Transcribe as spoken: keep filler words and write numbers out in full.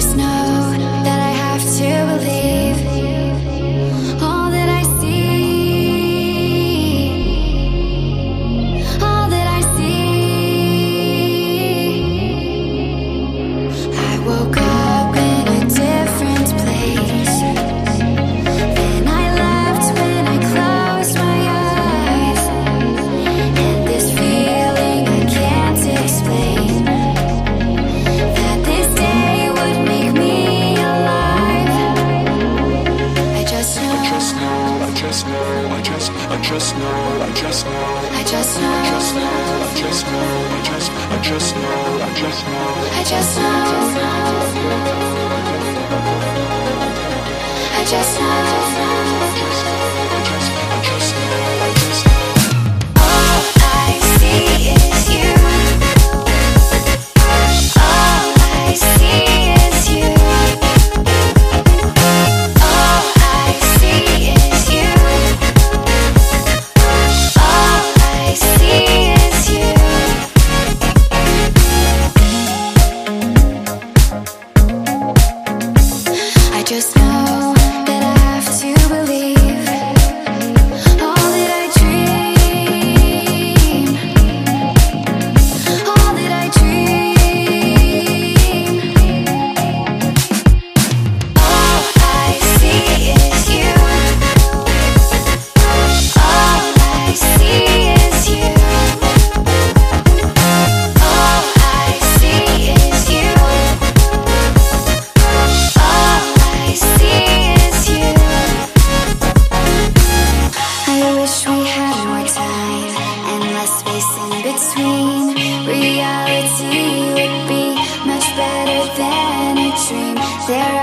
just know that I have to believe all that I see, all that I see. I woke up in a different place than I left when I closed my eyes, and this feeling I can't explain. I just know, I just know, I just know, I just know, I just know, I just, I just know, I just know, I just know, I just know, I just know, I just know. all I see is you. All I see is you. All I see is you. All I see is you. I just know that I have to believe all that I dream, all that I dream. All I see is you. All I see is you. All I see is you. All I see is you. I wish we had more time and less space in between. Reality would be much better than a dream. There